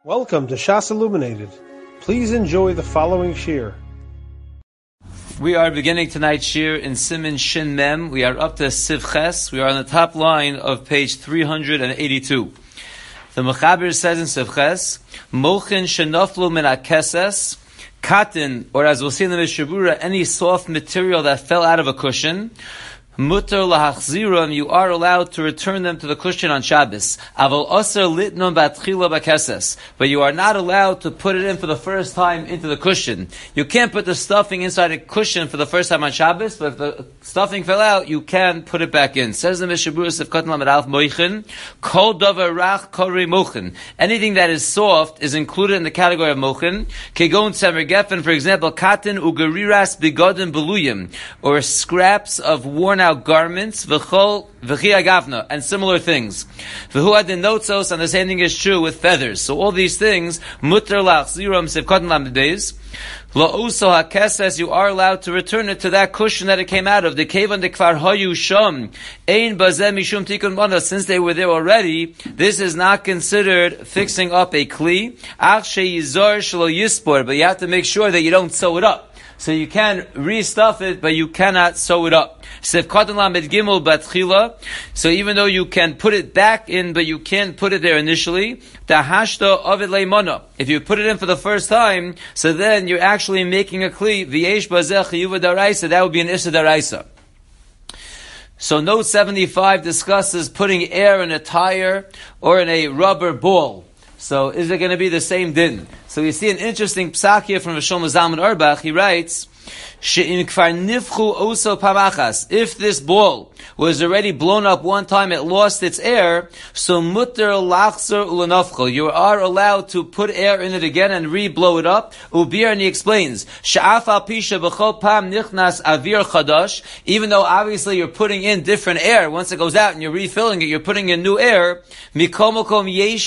Welcome to Shas Illuminated. Please enjoy the following shir. We are beginning tonight's shir in Siman Shin Mem. We are up to Siv Ches. We are on the top line of page 382. The Mechaber says in Siv Ches, Mochin shenoflu min hakeses, cotton, or as we'll see in the Mishabura, any soft material that fell out of a cushion, Mutter lahachziram, you are allowed to return them to the cushion on Shabbos. Aval aser litnon batchila bakeses, but you are not allowed to put it in for the first time into the cushion. You can't put the stuffing inside a cushion for the first time on Shabbos, but if the stuffing fell out, you can put it back in. Says the Mishabura of Katan Lamed Alf Moichin, Kol davar rach kori mochin. Anything that is soft is included in the category of mochin. Kegon tzemer gefen, for example, cotton ugariras bigodin beluyim, or scraps of worn out garments, v'chol v'chi agavna, and similar things. V'hu adin notzos, and the same thing is true with feathers. So all these things, mutter lachziram sevkot lamed beis, la'uso hakeses, you are allowed to return it to that cushion that it came out of. The kevan de kvar hayu sham, ein bazeh mishum tikun mana, since they were there already, this is not considered fixing up a kli. Ach sheyizor shelo yispor, but you have to make sure that you don't sew it up. So you can restuff it, but you cannot sew it up. So even though you can put it back in, but you can't put it there initially, if you put it in for the first time, so then you're actually making a kli, that would be an issa daraisa. So note 75 discusses putting air in a tire or in a rubber ball. So is it going to be the same din? So we see an interesting psak here from Shlomo Zalman Auerbach. He writes, if this ball was already blown up one time, it lost its air, so mutter lachzer ulanafchol, you are allowed to put air in it again and re-blow it up. Ubir, and he explains, even though obviously you're putting in different air, once it goes out and you're refilling it, you're putting in new air, we can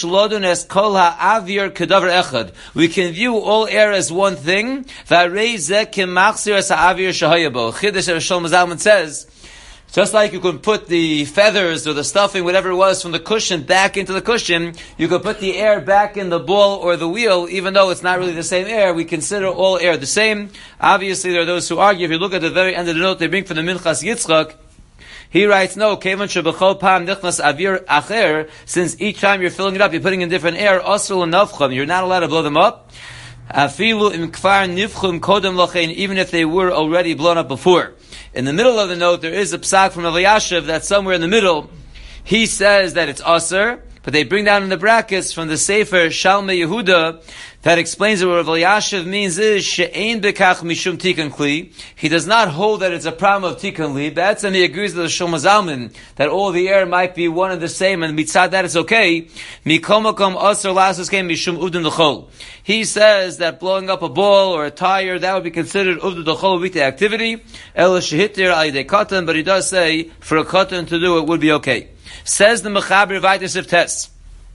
view all air as one thing. Chiddush of Shlomo Zalman says, just like you can put the feathers or the stuffing, whatever it was, from the cushion back into the cushion, you could put the air back in the ball or the wheel, even though it's not really the same air. We consider all air the same. Obviously, there are those who argue. If you look at the very end of the note they bring from the Minchas Yitzchak, he writes, no, kevan shebechol pam nichnas avir acher, since each time you're filling it up, you're putting in different air, asr l'nafcham, you're not allowed to blow them up. Afilu im kfar nifchum kodem lochein, even if they were already blown up before. In the middle of the note, there is a psak from Eliashiv that somewhere in the middle, he says that it's aser, but they bring down in the brackets from the Sefer Shalmei Yehuda that explains that what Rav Eliashiv means is she'ein bekach mishum tikkun kli. He does not hold that it's a problem of tikkun li. Be'etzem he agrees with the Shlomo Zalman that all the air might be one and the same, and mitzad that it's okay. Mikol makom aser lasus kein mishum uvdin l'chol. He says that blowing up a ball or a tire, that would be considered uvdin l'chol weekday activity. El shehitir al yedei katan, but he does say for a katan to do it would be okay. Says the Mechaber Vayter of Test.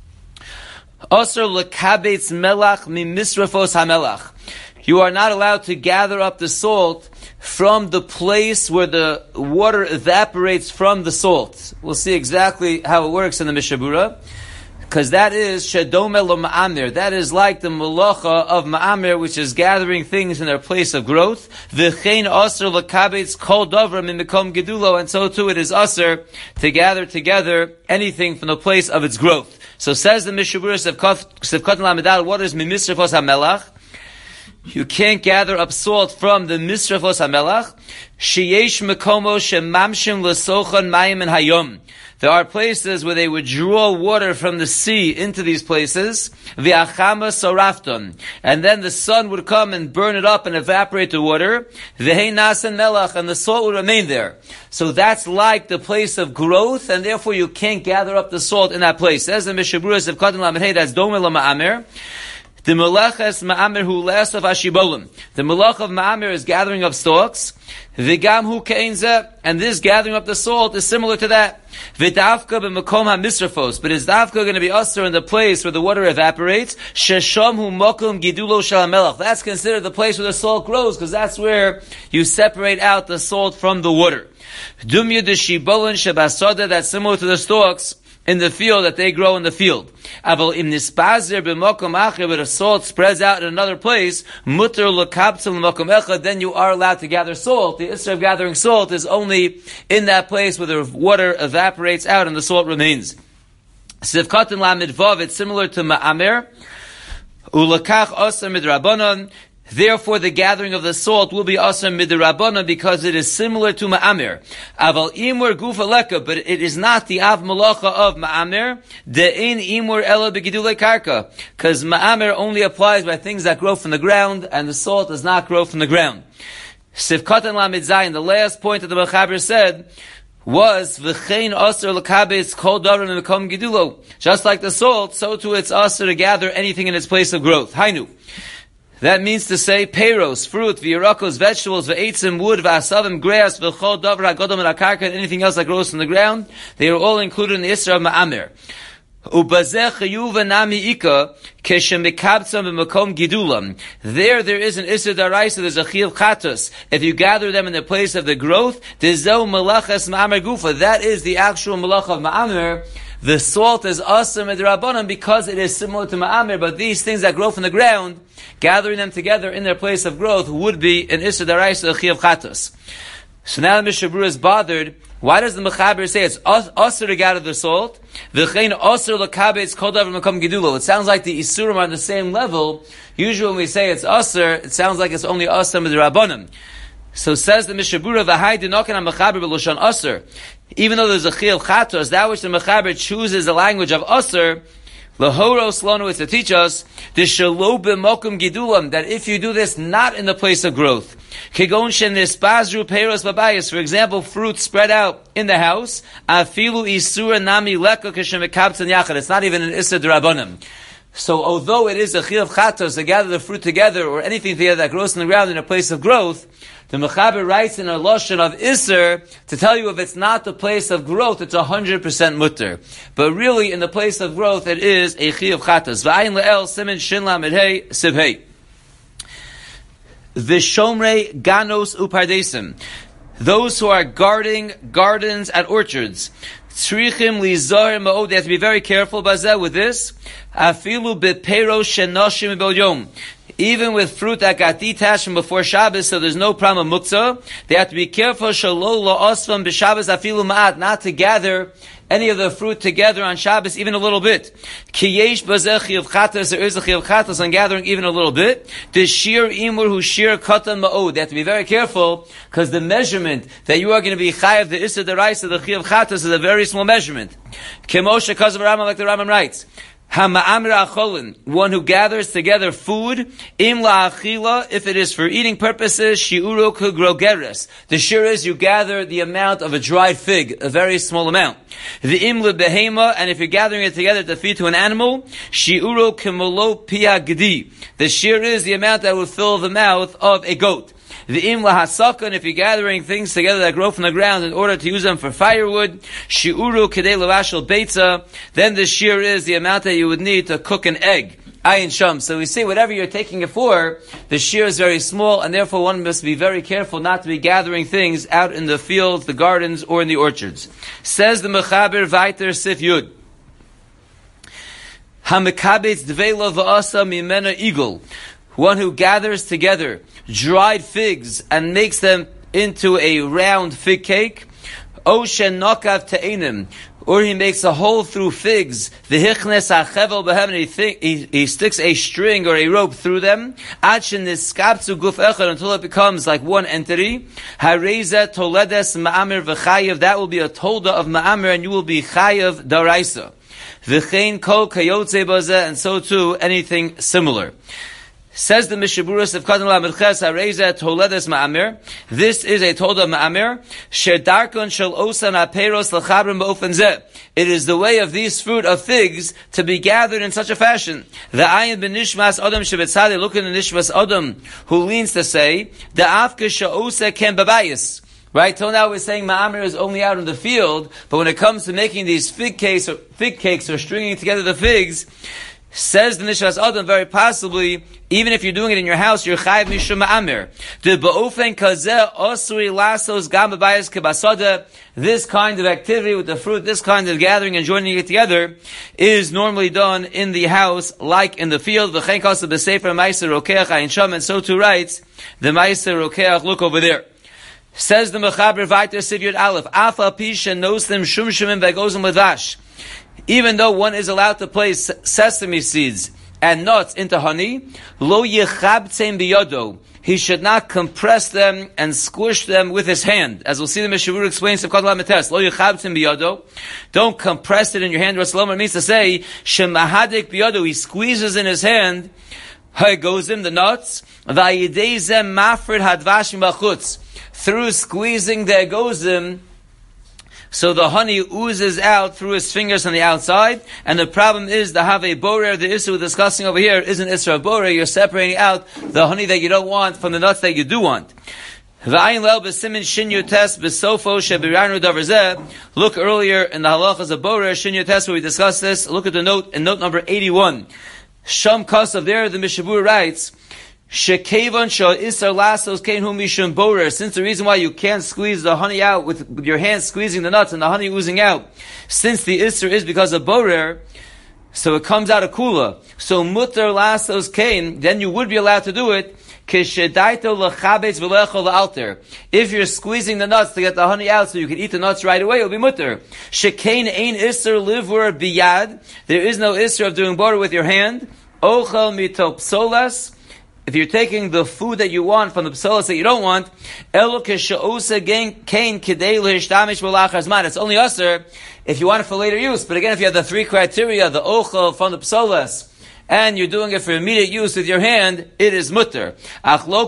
Osir lekabetz melach mimisrafos hamelach. You are not allowed to gather up the salt from the place where the water evaporates from the salt. We'll see exactly how it works in the Mishabura. Because that is shedome lo ma'amir. That is like the malacha of ma'amir, which is gathering things in their place of growth. V'chein aser lekabetz kol davar min mekom gedulo, and so too it is aser to gather together anything from the place of its growth. So says the Mishabura Sefkot Lamedal, what is mimisrafos hamelach? You can't gather up salt from the misrafos hamelach. Sheyesh mekomo shemamshim l'sochan mayim and hayom. There are places where they would draw water from the sea into these places. V'achama sorafton. And then the sun would come and burn it up and evaporate the water. V'hei nasan melach. And the salt would remain there. So that's like the place of growth, and therefore you can't gather up the salt in that place. As the Mishabura of Katan Lamed, that's domel ma'amer. The melachas ma'amer hu last of ashibolim. The melach of ma'amer is gathering up stalks. V'gam hu ke'enzeh, and this gathering up the salt is similar to that. V'davka b'makom ha'misrafos, but is davka going to be usher in the place where the water evaporates? Shesham hu mokum gidulo shel melach. That's considered the place where the salt grows, because that's where you separate out the salt from the water. Dumya de shibolin shebasada, that's similar to the stalks in the field that they grow in the field. Aval im nispazer b'mokom acher, but a salt spreads out in another place, mutter l'kaptzim l'mokom echad, then you are allowed to gather salt. The issur of gathering salt is only in that place where the water evaporates out and the salt remains. Sivkatan lamid vav, it's similar to ma'amer. Ulakach asa midrabanan. Therefore, the gathering of the salt will be asar midrabanan because it is similar to ma'amer. Aval imur gufa leka, but it is not the av malacha of ma'amer. De'in imur ela begidulei karka, because ma'amer only applies by things that grow from the ground, and the salt does not grow from the ground. Sivkatan lamid zayin, the last point that the Mechaber said was v'chein asar l'kabetz kol davar mekom gidulo. Just like the salt, so too it's asar to gather anything in its place of growth. Hainu. That means to say, peiros, fruit, v'yirakos, vegetables, v'eitzim, wood, v'asavim, grass, v'chol, davar, hagodam, and akarka, and anything else that grows from the ground, they are all included in the Isra of Ma'amer. Ubazeh chayuva nami ika, keshemikabtzam v'makom gidulam. There is an Isra daraisa, there's a chiyuv chatos. If you gather them in the place of the growth, dezeu malachas Ma'amer gufa. That is the actual malach of Ma'amer. The salt is asar midrabanan because it is similar to ma'amer, but these things that grow from the ground, gathering them together in their place of growth would be an issur daraisa chiyuv chatos. So now the Mishnah Berurah is bothered. Why does the Mechaber say it's asar to gather the salt? V'chein asar l'kabetz kol davar mekom gidulo. It sounds like the isurim are on the same level. Usually when we say it's asar, it sounds like it's only asar midrabanan. So says the Mishnah Berurah, v'hai dinokan ha-Mechaber b'loshan asar. Even though there's a chiyuv chatos, that which the Mechaber chooses the language of asar, l'horos lanu, it's to teach us, the shelo b'mokum gidulam, that if you do this not in the place of growth, kegon shenispazru peiros babayis, for example, fruit spread out in the house, afilu isura nami leka k'shemekabtzan yachad, it's not even an issur d'rabanan. So although it is a chiyuv chatos to gather the fruit together, or anything together that grows in the ground in a place of growth, the Mechaber writes in a lashon of Isser to tell you if it's not the place of growth, it's 100% mutter. But really, in the place of growth, it is a chiyuv chatos. V'ayin le'el simin shin lamed hey siv hey. V'shomrei ganos upardesim. Those who are guarding gardens and orchards. Tzrichim lizar ma'od. They have to be very careful with this. Afilu b'peiros shenoshim b'ol yom. Even with fruit that got detached from before Shabbos, so there's no problem of muktzah, they have to be careful shelo la'osvam b'Shabbos afilu ma'at, not to gather any of the fruit together on Shabbos, even a little bit. Ki yesh bazeh chiyuv chatos, there is a chiyuv chatos on gathering even a little bit. The shir imur hu shir katan ma'od. They have to be very careful, because the measurement that you are going to be chayav, the issur deraisa, the chiyuv chatos, is a very small measurement. Kemoshe kazav Rambam, like the Rambam writes, Ha-ma'amir acholin, one who gathers together food, im la'achila, if it is for eating purposes, shi'uru kugrogeres. The shir is you gather the amount of a dried fig, a very small amount. The im lebehema, and if you're gathering it together to feed to an animal, shi'uru kimolo pia gedi. The shir is the amount that will fill the mouth of a goat. The im lahasaka, and if you're gathering things together that grow from the ground in order to use them for firewood, shi'uru kedei levashel beitza, then the shear is the amount that you would need to cook an egg. Ayin sham. So we see whatever you're taking it for, the shear is very small, and therefore one must be very careful not to be gathering things out in the fields, the gardens, or in the orchards. Says the Mechaber Vayter Sif Yud. Ha-mekabetz dveila v'asa mimena igul. One who gathers together dried figs and makes them into a round fig cake. Oshen nokav te'enim. Or he makes a hole through figs. V'hichnes ha'chevel behem, and he sticks a string or a rope through them. Adshen niskaptzu guf echad, until it becomes like one entity. Hareza toledes ma'amir v'chayev. That will be a tolda of ma'amir, and you will be chayev daraisa. V'chein kol kayotze bazeh, and so too anything similar. Says the Mishnah Berurah of Katan Lamed Ches Hareza Toledes Ma'amer. This is a Tolda Ma'amer. Shedarkon shel osan aperos l'chabrim ba'ofen zeh. It is the way of these fruit of figs to be gathered in such a fashion. The ayin ben nishmas adam shebetzadeh. Look in the nishmas adam who leans to say the afka she'osa ken babayis. Right? Till now we're saying Ma'amer is only out in the field, but when it comes to making these fig cakes or stringing together the figs, Says the Nishras Adam, very possibly, even if you're doing it in your house, you're chayiv mishum ma'amir. De ba'ofen kazeh osuri lasos gam b'bayis kebasada. This kind of activity with the fruit, this kind of gathering and joining it together, is normally done in the house, like in the field. V'chein kasa b'sefer ma'aser rokeach ayin sham, and so too writes the ma'aser rokeach. Look over there. Says the Mechaber Vayter Siv Yud Aleph, Afa Pisha Noslim Shum Shumim Vegozim Levash. Even though one is allowed to place sesame seeds and nuts into honey, Lo Yechabtzeim Biyodo. He should not compress them and squish them with his hand. As we'll see the Meshavur explains Sevkot Lametes, Lo Yechabtzeim Biyodo. Don't compress it in your hand. Rasulullah means to say, Shemahadik Biyodo. He squeezes in his hand, Hagozim, the nuts, Vayideizem Mafred Hadvashim Bachutz. Through squeezing the agozim, so the honey oozes out through his fingers on the outside, and the problem is the have a borer, the issue we're discussing over here isn't isra of borer, you're separating out the honey that you don't want from the nuts that you do want. Look earlier in the halachas of borer, shin yotes, where we discussed this. Look at the note, in note number 81. Sham Kasav there, the Mishabur writes, since the reason why you can't squeeze the honey out with your hands squeezing the nuts and the honey oozing out, since the isser is because of borer, so it comes out of kula. So mutter lasos kain, then you would be allowed to do it. If you're squeezing the nuts to get the honey out so you can eat the nuts right away, it'll be mutter. Shekain ein isser livur biyad. There is no isser of doing borer with your hand. Ochel mitopsolas. If you're taking the food that you want from the psolas that you don't want, it's only usher if you want it for later use. But again, if you have the three criteria, the ochel from the psolas, and you're doing it for immediate use with your hand, it is mutter. So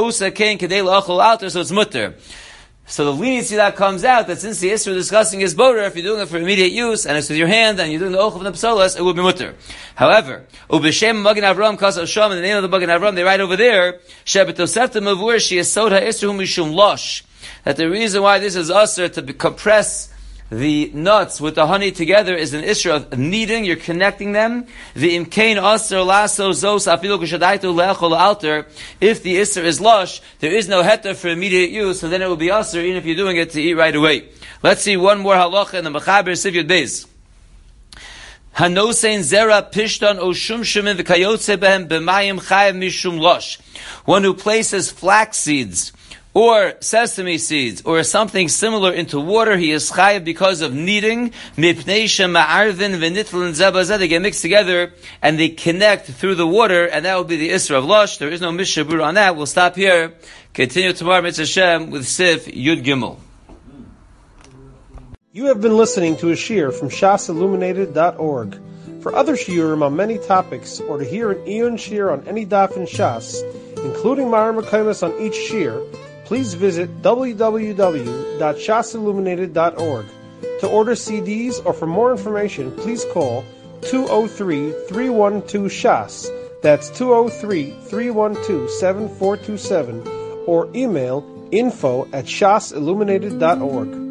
it's mutter. So the leniency that comes out, that since the Isra discussing is borer, if you're doing it for immediate use, and it's with your hand, and you're doing the ochel from the psolas, it will be mutter. However, Ubishem Magen Avram Kasar Sham, in the name of the Magen Avram, they write over there, Shebetosefta Mavur Sheyesod HaIsra Hu Mishum Losh, that the reason why this is usher to compress the nuts with the honey together is an isra of kneading. You're connecting them. The imkain aser laso zos afilu k'shadaitu le'echol alter. If the isra is lush, there is no heter for immediate use, so then it will be aser even if you're doing it to eat right away. Let's see one more halacha in the Mechaber Siv Yud Beis. Hanosein zera pishton o shum shumim v'kayotze behem b'mayim chayav mishum losh. One who places flax seeds or sesame seeds, or something similar into water, he is chayav because of kneading. Mipnei shema'arvin v'nitlin zebazeh. They get mixed together and they connect through the water, and that will be the isra of lush. There is no mishabur on that. We'll stop here. Continue tomorrow, Mitzvah Hashem, with Sif Yud Gimel. You have been listening to a shiur from shasilluminated.org. For other shiurim on many topics, or to hear an Iyun shiur on any daf in Shas, including Mareh Mekomos on each shiur, please visit www.shasilluminated.org. To order CDs or for more information, please call 203-312-SHAS. That's 203-312-7427, or email info@shasilluminated.org.